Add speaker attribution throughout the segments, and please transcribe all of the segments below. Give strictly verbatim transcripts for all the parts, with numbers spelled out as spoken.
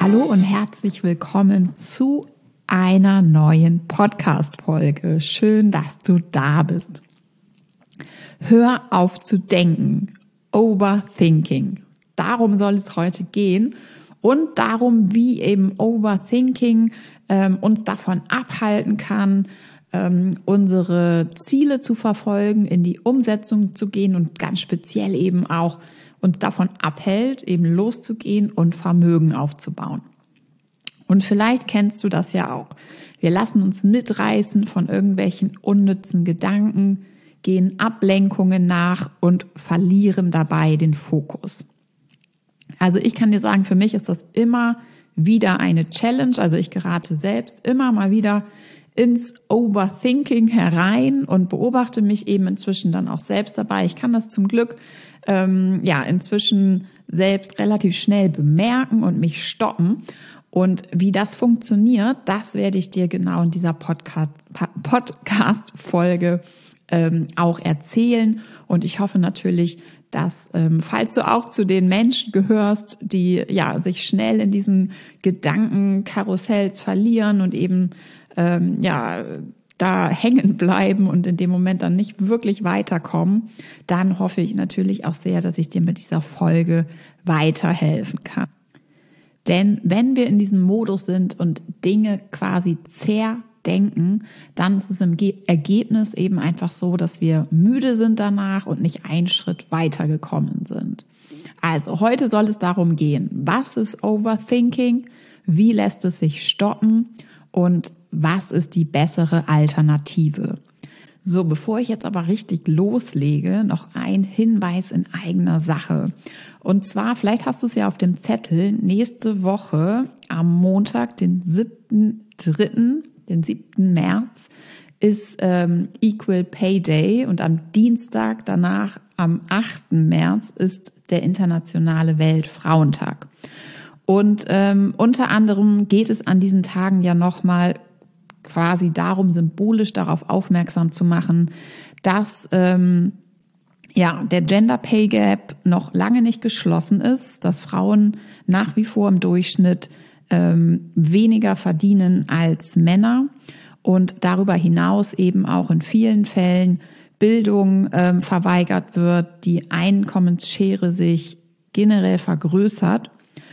Speaker 1: Hallo und herzlich willkommen zu einer neuen Podcast-Folge. Schön, dass du da bist. Hör auf zu denken. Overthinking. Darum soll es heute gehen und darum, wie eben Overthinking ähm, uns davon abhalten kann, ähm, unsere Ziele zu verfolgen, in die Umsetzung zu gehen und ganz speziell eben auch uns davon abhält, eben loszugehen und Vermögen aufzubauen. Und vielleicht kennst du das ja auch. Wir lassen uns mitreißen von irgendwelchen unnützen Gedanken, gehen Ablenkungen nach und verlieren dabei den Fokus. Also ich kann dir sagen, für mich ist das immer wieder eine Challenge. Also ich gerate selbst immer mal wieder ins Overthinking herein und beobachte mich eben inzwischen dann auch selbst dabei. Ich kann das zum Glück ähm, ja inzwischen selbst relativ schnell bemerken und mich stoppen. Und wie das funktioniert, das werde ich dir genau in dieser Podcast, Podcast-Folge ähm, auch erzählen. Und ich hoffe natürlich, dass, ähm, falls du auch zu den Menschen gehörst, die ja sich schnell in diesen Gedankenkarussells verlieren und eben ähm, ja da hängen bleiben und in dem Moment dann nicht wirklich weiterkommen, dann hoffe ich natürlich auch sehr, dass ich dir mit dieser Folge weiterhelfen kann. Denn wenn wir in diesem Modus sind und Dinge quasi zerdenken, dann ist es im Ergebnis eben einfach so, dass wir müde sind danach und nicht einen Schritt weitergekommen sind. Also heute soll es darum gehen, was ist Overthinking, wie lässt es sich stoppen und was ist die bessere Alternative? So, bevor ich jetzt aber richtig loslege, noch ein Hinweis in eigener Sache. Und zwar, vielleicht hast du es ja auf dem Zettel, nächste Woche am Montag, den siebten dritten, den siebten März, ist ähm, Equal Pay Day und am Dienstag danach, am achten März, ist der internationale Weltfrauentag. Und ähm, unter anderem geht es an diesen Tagen ja nochmal quasi darum, symbolisch darauf aufmerksam zu machen, dass ähm, ja der Gender Pay Gap noch lange nicht geschlossen ist, dass Frauen nach wie vor im Durchschnitt ähm, weniger verdienen als Männer und darüber hinaus eben auch in vielen Fällen Bildung ähm, verweigert wird, die Einkommensschere sich generell vergrößert.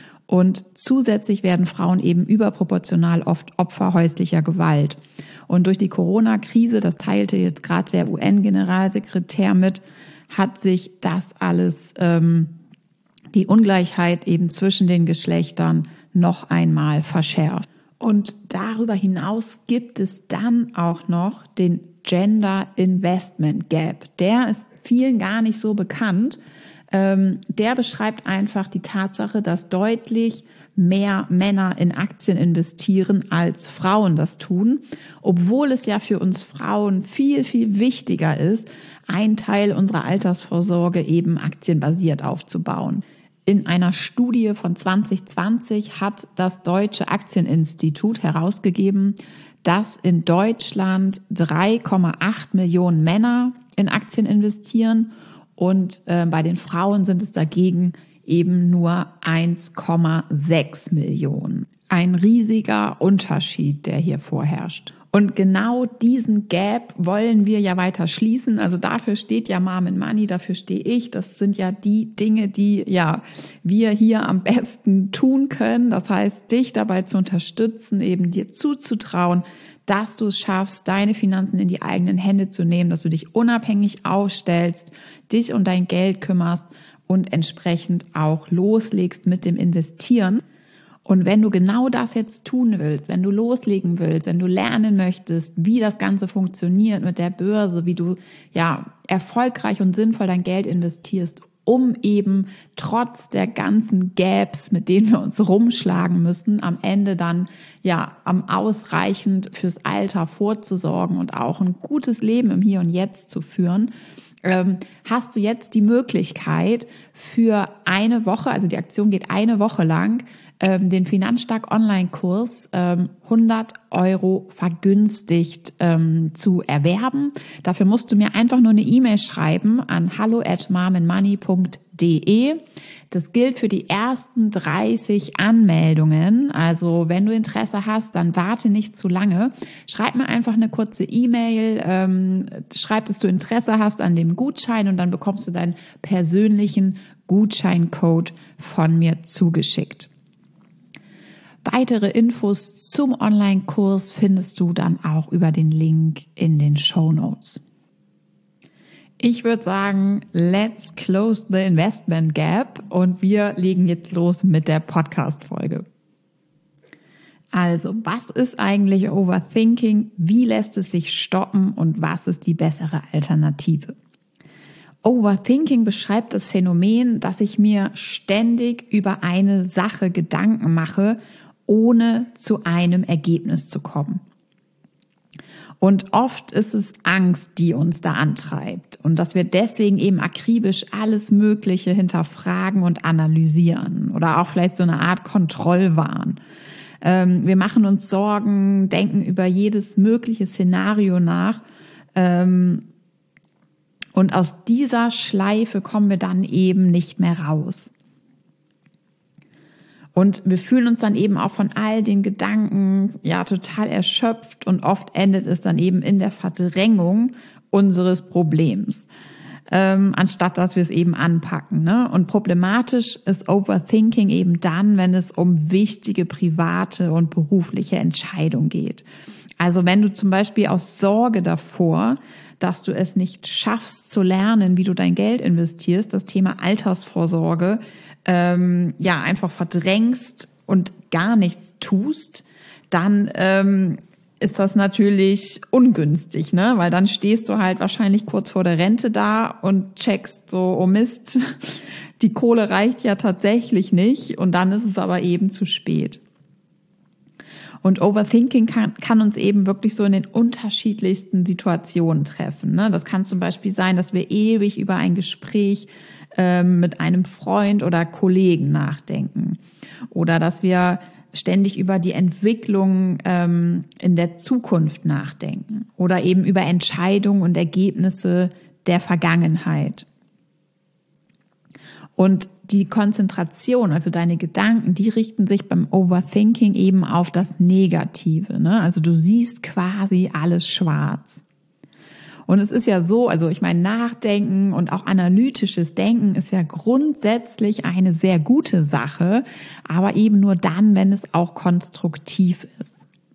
Speaker 1: Und zusätzlich werden Frauen eben überproportional oft Opfer häuslicher Gewalt. Und durch die Corona-Krise, das teilte jetzt gerade der U N-Generalsekretär mit, hat sich das alles, ähm, die Ungleichheit eben zwischen den Geschlechtern noch einmal verschärft. Und darüber hinaus gibt es dann auch noch den Gender Investment Gap. Der ist vielen gar nicht so bekannt. Ähm, der beschreibt einfach die Tatsache, dass deutlich mehr Männer in Aktien investieren, als Frauen das tun, obwohl es ja für uns Frauen viel, viel wichtiger ist, einen Teil unserer Altersvorsorge eben aktienbasiert aufzubauen. In einer Studie von zwanzig zwanzig hat das Deutsche Aktieninstitut herausgegeben, dass in Deutschland drei Komma acht Millionen Männer in Aktien investieren. Und äh, bei den Frauen sind es dagegen eben nur eins Komma sechs Millionen. Ein riesiger Unterschied, der hier vorherrscht. Und genau diesen Gap wollen wir ja weiter schließen. Also dafür steht ja Mom and Money, dafür stehe ich. Das sind ja die Dinge, die ja wir hier am besten tun können. Das heißt, dich dabei zu unterstützen, eben dir zuzutrauen, dass du es schaffst, deine Finanzen in die eigenen Hände zu nehmen, dass du dich unabhängig aufstellst, dich um dein Geld kümmerst und entsprechend auch loslegst mit dem Investieren. Und wenn du genau das jetzt tun willst, wenn du loslegen willst, wenn du lernen möchtest, wie das Ganze funktioniert mit der Börse, wie du ja erfolgreich und sinnvoll dein Geld investierst, um eben trotz der ganzen Gaps, mit denen wir uns rumschlagen müssen, am Ende dann ja am ausreichend fürs Alter vorzusorgen und auch ein gutes Leben im Hier und Jetzt zu führen, ähm, hast du jetzt die Möglichkeit für eine Woche, also die Aktion geht eine Woche lang, ähm, den Finanzstark Online-Kurs ähm, hundert Euro vergünstigt ähm, zu erwerben. Dafür musst du mir einfach nur eine E-Mail schreiben an hallo at marmenmoney punkt de. Das gilt für die ersten dreißig Anmeldungen. Also wenn du Interesse hast, dann warte nicht zu lange. Schreib mir einfach eine kurze E-Mail, ähm, schreib, dass du Interesse hast an dem Gutschein und dann bekommst du deinen persönlichen Gutscheincode von mir zugeschickt. Weitere Infos zum Online-Kurs findest du dann auch über den Link in den Shownotes. Ich würde sagen, let's close the investment gap und wir legen jetzt los mit der Podcast-Folge. Also, was ist eigentlich Overthinking? Wie lässt es sich stoppen und was ist die bessere Alternative? Overthinking beschreibt das Phänomen, dass ich mir ständig über eine Sache Gedanken mache, ohne zu einem Ergebnis zu kommen. Und oft ist es Angst, die uns da antreibt und dass wir deswegen eben akribisch alles Mögliche hinterfragen und analysieren oder auch vielleicht so eine Art Kontrollwahn. Ähm, wir machen uns Sorgen, denken über jedes mögliche Szenario nach ähm, und aus dieser Schleife kommen wir dann eben nicht mehr raus. Und wir fühlen uns dann eben auch von all den Gedanken ja total erschöpft und oft endet es dann eben in der Verdrängung unseres Problems, ähm, anstatt dass wir es eben anpacken. Ne? Und problematisch ist Overthinking eben dann, wenn es um wichtige private und berufliche Entscheidungen geht. Also wenn du zum Beispiel aus Sorge davor, dass du es nicht schaffst zu lernen, wie du dein Geld investierst, das Thema Altersvorsorge, ähm, ja, einfach verdrängst und gar nichts tust, dann ähm, ist das natürlich ungünstig, ne? Weil dann stehst du halt wahrscheinlich kurz vor der Rente da und checkst so, oh Mist, die Kohle reicht ja tatsächlich nicht und dann ist es aber eben zu spät. Und Overthinking kann, kann uns eben wirklich so in den unterschiedlichsten Situationen treffen. Ne? Das kann zum Beispiel sein, dass wir ewig über ein Gespräch ähm, mit einem Freund oder Kollegen nachdenken. Oder dass wir ständig über die Entwicklung ähm, in der Zukunft nachdenken. Oder eben über Entscheidungen und Ergebnisse der Vergangenheit. Und die Konzentration, also deine Gedanken, die richten sich beim Overthinking eben auf das Negative, ne? Also du siehst quasi alles schwarz. Und es ist ja so, also ich meine, Nachdenken und auch analytisches Denken ist ja grundsätzlich eine sehr gute Sache, aber eben nur dann, wenn es auch konstruktiv ist.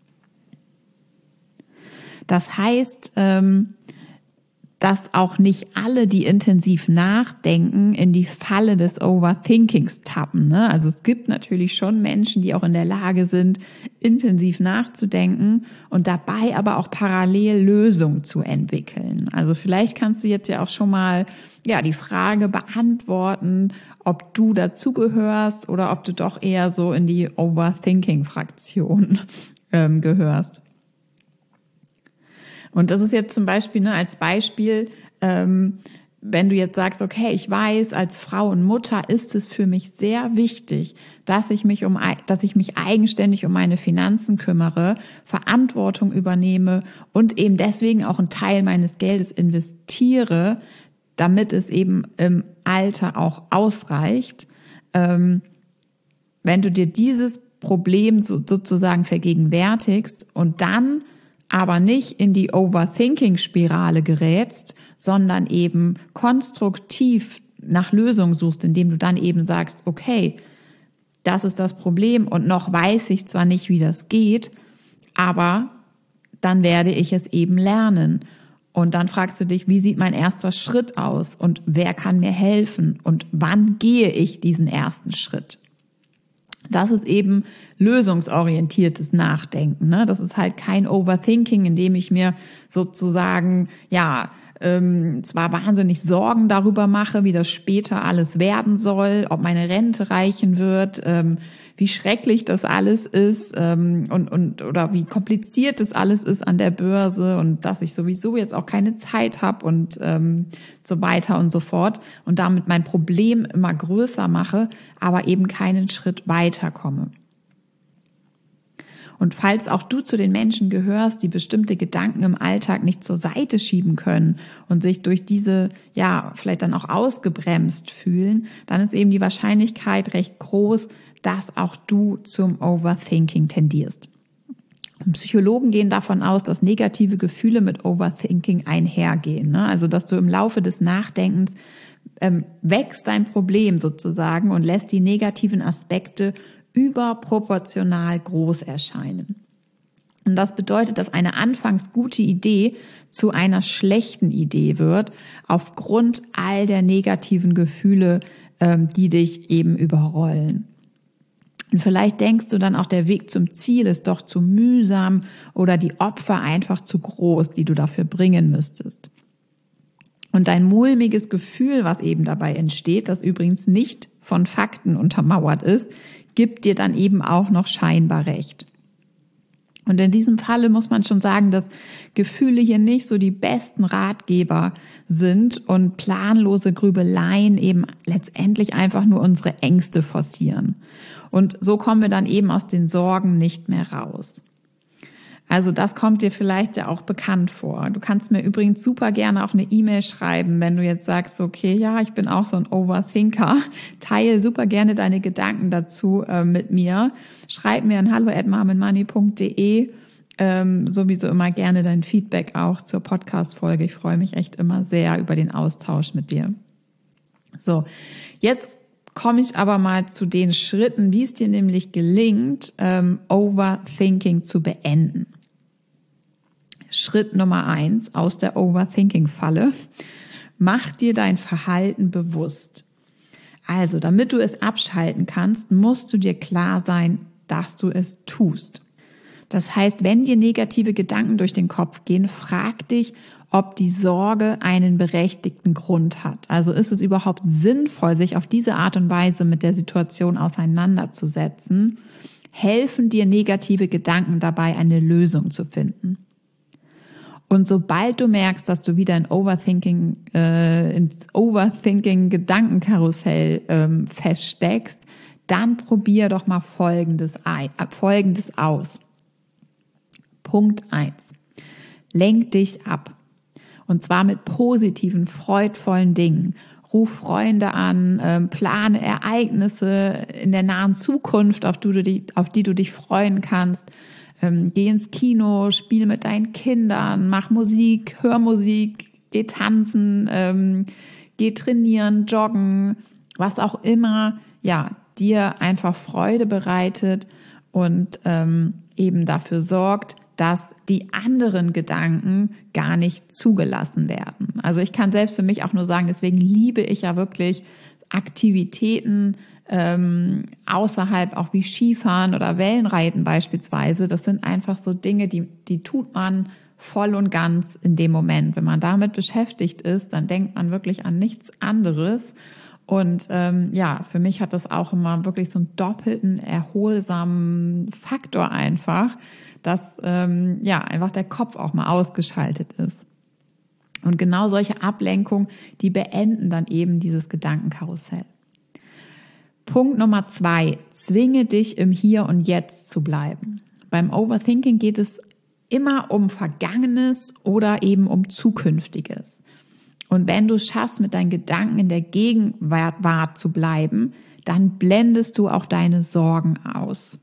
Speaker 1: Das heißt, ähm, dass auch nicht alle, die intensiv nachdenken, in die Falle des Overthinkings tappen. Ne? Also es gibt natürlich schon Menschen, die auch in der Lage sind, intensiv nachzudenken und dabei aber auch parallel Lösungen zu entwickeln. Also vielleicht kannst du jetzt ja auch schon mal ja die Frage beantworten, ob du dazugehörst oder ob du doch eher so in die Overthinking-Fraktion ähm, gehörst. Und das ist jetzt zum Beispiel, ne, als Beispiel, ähm, wenn du jetzt sagst, okay, ich weiß, als Frau und Mutter ist es für mich sehr wichtig, dass ich mich um, dass ich mich eigenständig um meine Finanzen kümmere, Verantwortung übernehme und eben deswegen auch einen Teil meines Geldes investiere, damit es eben im Alter auch ausreicht. Ähm, wenn du dir dieses Problem so, sozusagen vergegenwärtigst und dann aber nicht in die Overthinking-Spirale gerätst, sondern eben konstruktiv nach Lösungen suchst, indem du dann eben sagst, okay, das ist das Problem und noch weiß ich zwar nicht, wie das geht, aber dann werde ich es eben lernen. Und dann fragst du dich, wie sieht mein erster Schritt aus und wer kann mir helfen und wann gehe ich diesen ersten Schritt? Das ist eben lösungsorientiertes Nachdenken. Ne? Das ist halt kein Overthinking, in dem ich mir sozusagen ja ähm, zwar wahnsinnig Sorgen darüber mache, wie das später alles werden soll, ob meine Rente reichen wird, ähm, wie schrecklich das alles ist ähm, und, und oder wie kompliziert das alles ist an der Börse und dass ich sowieso jetzt auch keine Zeit habe und ähm, so weiter und so fort und damit mein Problem immer größer mache, aber eben keinen Schritt weiterkomme. Und falls auch du zu den Menschen gehörst, die bestimmte Gedanken im Alltag nicht zur Seite schieben können und sich durch diese, ja, vielleicht dann auch ausgebremst fühlen, dann ist eben die Wahrscheinlichkeit recht groß, dass auch du zum Overthinking tendierst. Und Psychologen gehen davon aus, dass negative Gefühle mit Overthinking einhergehen. Ne? Also, dass du im Laufe des Nachdenkens ähm, wächst dein Problem sozusagen und lässt die negativen Aspekte überproportional groß erscheinen. Und das bedeutet, dass eine anfangs gute Idee zu einer schlechten Idee wird, aufgrund all der negativen Gefühle, ähm, die dich eben überrollen. Und vielleicht denkst du dann auch, der Weg zum Ziel ist doch zu mühsam oder die Opfer einfach zu groß, die du dafür bringen müsstest. Und dein mulmiges Gefühl, was eben dabei entsteht, das übrigens nicht von Fakten untermauert ist, gibt dir dann eben auch noch scheinbar recht. Und in diesem Falle muss man schon sagen, dass Gefühle hier nicht so die besten Ratgeber sind und planlose Grübeleien eben letztendlich einfach nur unsere Ängste forcieren. Und so kommen wir dann eben aus den Sorgen nicht mehr raus. Also das kommt dir vielleicht ja auch bekannt vor. Du kannst mir übrigens super gerne auch eine E-Mail schreiben, wenn du jetzt sagst, okay, ja, ich bin auch so ein Overthinker. Teile super gerne deine Gedanken dazu äh, mit mir. Schreib mir an hallo at marmenmoney punkt de. Ähm, sowieso immer gerne dein Feedback auch zur Podcast-Folge. Ich freue mich echt immer sehr über den Austausch mit dir. So, jetzt komme ich aber mal zu den Schritten, wie es dir nämlich gelingt, ähm, Overthinking zu beenden. Schritt Nummer eins aus der Overthinking-Falle. Mach dir dein Verhalten bewusst. Also, damit du es abschalten kannst, musst du dir klar sein, dass du es tust. Das heißt, wenn dir negative Gedanken durch den Kopf gehen, frag dich, ob die Sorge einen berechtigten Grund hat. Also ist es überhaupt sinnvoll, sich auf diese Art und Weise mit der Situation auseinanderzusetzen? Helfen dir negative Gedanken dabei, eine Lösung zu finden? Und sobald du merkst, dass du wieder in Overthinking, äh, ins Overthinking-Gedankenkarussell ähm, feststeckst, dann probier doch mal Folgendes, ein, äh, Folgendes aus. Punkt eins. Lenk dich ab. Und zwar mit positiven, freudvollen Dingen. Ruf Freunde an, ähm, plane Ereignisse in der nahen Zukunft, auf die du dich, auf die du dich freuen kannst. Ähm, geh ins Kino, spiele mit deinen Kindern, mach Musik, hör Musik, geh tanzen, ähm, geh trainieren, joggen, was auch immer, ja, dir einfach Freude bereitet und ähm, eben dafür sorgt, dass die anderen Gedanken gar nicht zugelassen werden. Also ich kann selbst für mich auch nur sagen, deswegen liebe ich ja wirklich Aktivitäten ähm, außerhalb, auch wie Skifahren oder Wellenreiten beispielsweise. Das sind einfach so Dinge, die, die tut man voll und ganz in dem Moment. Wenn man damit beschäftigt ist, dann denkt man wirklich an nichts anderes. Und ähm, ja, für mich hat das auch immer wirklich so einen doppelten, erholsamen Faktor einfach, dass ähm, ja einfach der Kopf auch mal ausgeschaltet ist. Und genau solche Ablenkungen, die beenden dann eben dieses Gedankenkarussell. Punkt Nummer zwei, zwinge dich im Hier und Jetzt zu bleiben. Beim Overthinking geht es immer um Vergangenes oder eben um Zukünftiges. Und wenn du es schaffst, mit deinen Gedanken in der Gegenwart zu bleiben, dann blendest du auch deine Sorgen aus.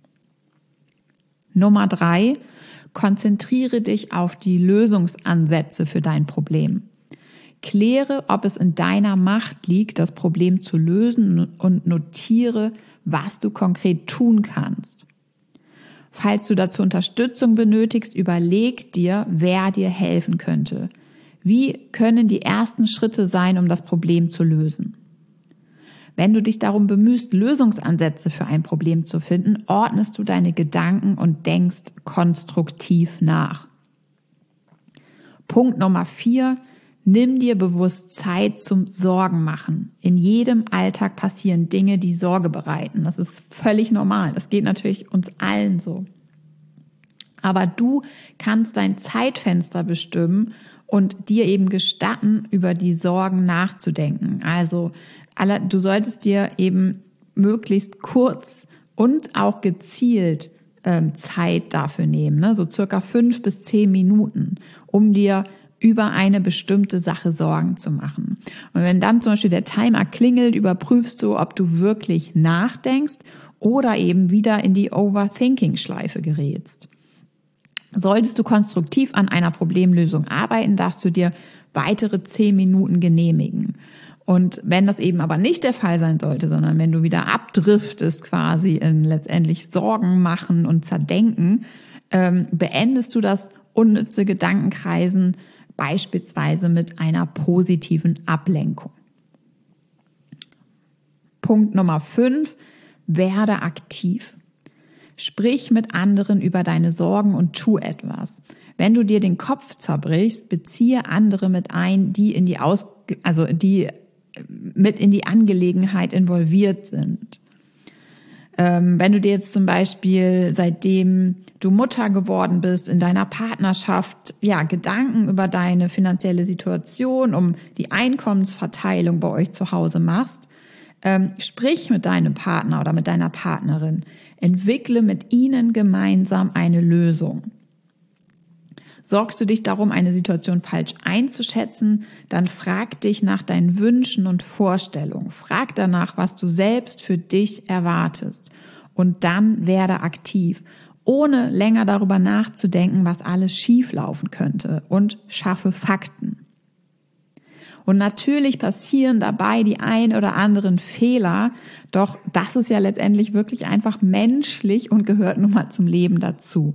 Speaker 1: Nummer drei, konzentriere dich auf die Lösungsansätze für dein Problem. Kläre, ob es in deiner Macht liegt, das Problem zu lösen und notiere, was du konkret tun kannst. Falls du dazu Unterstützung benötigst, überleg dir, wer dir helfen könnte. Wie können die ersten Schritte sein, um das Problem zu lösen? Wenn du dich darum bemühst, Lösungsansätze für ein Problem zu finden, ordnest du deine Gedanken und denkst konstruktiv nach. Punkt Nummer vier, Nimm dir bewusst Zeit zum Sorgen machen. In jedem Alltag passieren Dinge, die Sorge bereiten. Das ist völlig normal. Das geht natürlich uns allen so. Aber du kannst dein Zeitfenster bestimmen und dir eben gestatten, über die Sorgen nachzudenken. Also du solltest dir eben möglichst kurz und auch gezielt ähm, Zeit dafür nehmen, ne? So circa fünf bis zehn Minuten, um dir über eine bestimmte Sache Sorgen zu machen. Und wenn dann zum Beispiel der Timer klingelt, überprüfst du, ob du wirklich nachdenkst oder eben wieder in die Overthinking-Schleife gerätst. Solltest du konstruktiv an einer Problemlösung arbeiten, darfst du dir weitere zehn Minuten genehmigen. Und wenn das eben aber nicht der Fall sein sollte, sondern wenn du wieder abdriftest quasi in letztendlich Sorgen machen und zerdenken, ähm, beendest du das unnütze Gedankenkreisen beispielsweise mit einer positiven Ablenkung. Punkt Nummer fünf, werde aktiv. Sprich mit anderen über deine Sorgen und tu etwas. Wenn du dir den Kopf zerbrichst, beziehe andere mit ein, die in die Aus, also die mit in die Angelegenheit involviert sind. Ähm, wenn du dir jetzt zum Beispiel, seitdem du Mutter geworden bist, in deiner Partnerschaft, ja, Gedanken über deine finanzielle Situation, um die Einkommensverteilung bei euch zu Hause machst, ähm, sprich mit deinem Partner oder mit deiner Partnerin. Entwickle mit ihnen gemeinsam eine Lösung. Sorgst du dich darum, eine Situation falsch einzuschätzen, dann frag dich nach deinen Wünschen und Vorstellungen. Frag danach, was du selbst für dich erwartest. Und dann werde aktiv, ohne länger darüber nachzudenken, was alles schieflaufen könnte, und schaffe Fakten. Und natürlich passieren dabei die ein oder anderen Fehler, doch das ist ja letztendlich wirklich einfach menschlich und gehört nun mal zum Leben dazu.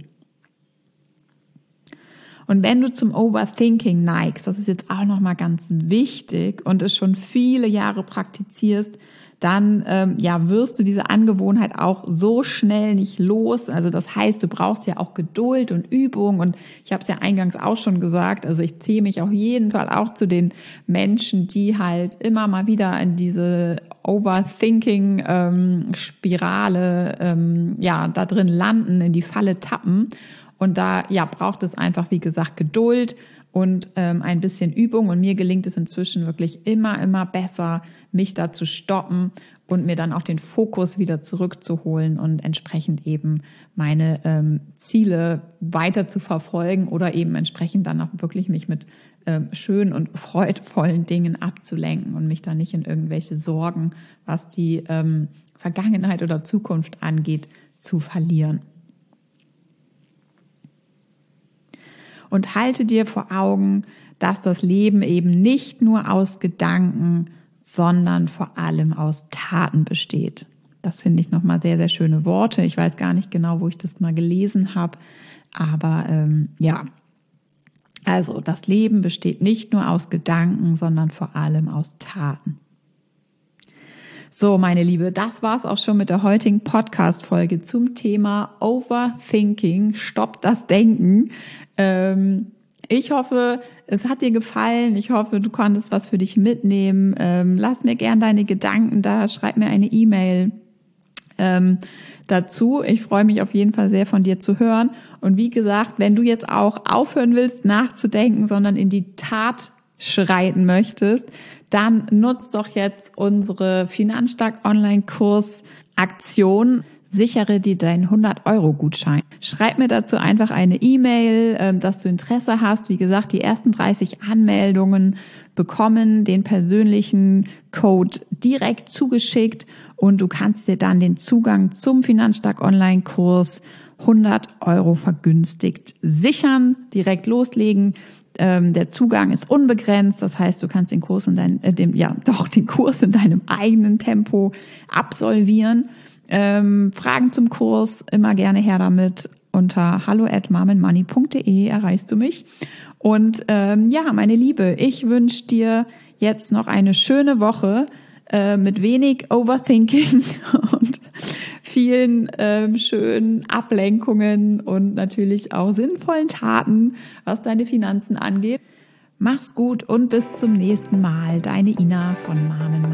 Speaker 1: Und wenn du zum Overthinking neigst, das ist jetzt auch nochmal ganz wichtig und es schon viele Jahre praktizierst, dann ähm, ja wirst du diese Angewohnheit auch so schnell nicht los. Also das heißt, du brauchst ja auch Geduld und Übung, und ich habe es ja eingangs auch schon gesagt, also ich zähle mich auf jeden Fall auch zu den Menschen, die halt immer mal wieder in diese Overthinking-Spirale ähm, ja da drin landen, in die Falle tappen. Und da ja braucht es einfach, wie gesagt, Geduld und ähm, ein bisschen Übung. Und mir gelingt es inzwischen wirklich immer, immer besser, mich da zu stoppen und mir dann auch den Fokus wieder zurückzuholen und entsprechend eben meine ähm, Ziele weiter zu verfolgen oder eben entsprechend dann auch wirklich mich mit ähm, schönen und freudvollen Dingen abzulenken und mich da nicht in irgendwelche Sorgen, was die ähm, Vergangenheit oder Zukunft angeht, zu verlieren. Und halte dir vor Augen, dass das Leben eben nicht nur aus Gedanken, sondern vor allem aus Taten besteht. Das finde ich nochmal sehr, sehr schöne Worte. Ich weiß gar nicht genau, wo ich das mal gelesen habe, aber ähm, ja, also das Leben besteht nicht nur aus Gedanken, sondern vor allem aus Taten. So, meine Liebe, das war's auch schon mit der heutigen Podcast-Folge zum Thema Overthinking. Stopp das Denken. Ähm, ich hoffe, es hat dir gefallen. Ich hoffe, du konntest was für dich mitnehmen. Ähm, lass mir gern deine Gedanken da. Schreib mir eine E-Mail ähm, dazu. Ich freue mich auf jeden Fall sehr, von dir zu hören. Und wie gesagt, wenn du jetzt auch aufhören willst, nachzudenken, sondern in die Tat schreiten möchtest, dann nutzt doch jetzt unsere Finanzstark Online-Kurs Aktion. Sichere dir deinen hundert Euro Gutschein. Schreib mir dazu einfach eine E-Mail, dass du Interesse hast. Wie gesagt, die ersten dreißig Anmeldungen bekommen den persönlichen Code direkt zugeschickt und du kannst dir dann den Zugang zum Finanzstark Online-Kurs hundert Euro vergünstigt sichern, direkt loslegen. Ähm, der Zugang ist unbegrenzt, das heißt, du kannst den Kurs in dein, äh, dem, ja, doch den Kurs in deinem eigenen Tempo absolvieren. Ähm, Fragen zum Kurs immer gerne her damit. Unter hallo at marmenmoney punkt de erreichst du mich. Und ähm, ja, meine Liebe, ich wünsche dir jetzt noch eine schöne Woche äh, mit wenig Overthinking und vielen ähm, schönen Ablenkungen und natürlich auch sinnvollen Taten, was deine Finanzen angeht. Mach's gut und bis zum nächsten Mal. Deine Ina von Mom